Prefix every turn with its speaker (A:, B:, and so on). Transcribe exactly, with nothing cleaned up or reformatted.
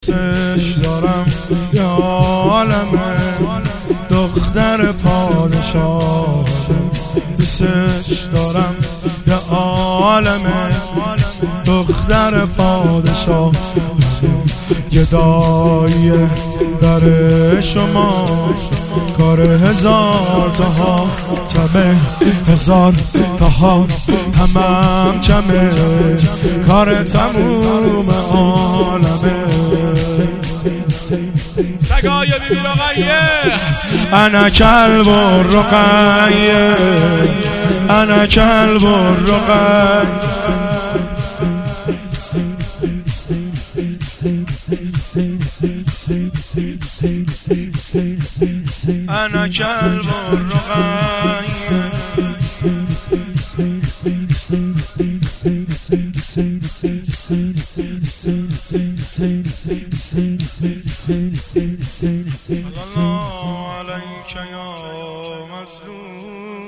A: دوستش دارم یا عالمه دختر پادشاه، دوستش دارم یا عالمه دختر پادشاه. گدایی در شما کار هزار تاها تمه، هزار تاها تمام کمه، کار تموم عالمه.
B: سگای بیبی رقیه
A: انا کلب الرقیه، انا کلب الرقیه. انا كلب الرقية. صلى الله عليك يا مظلوم.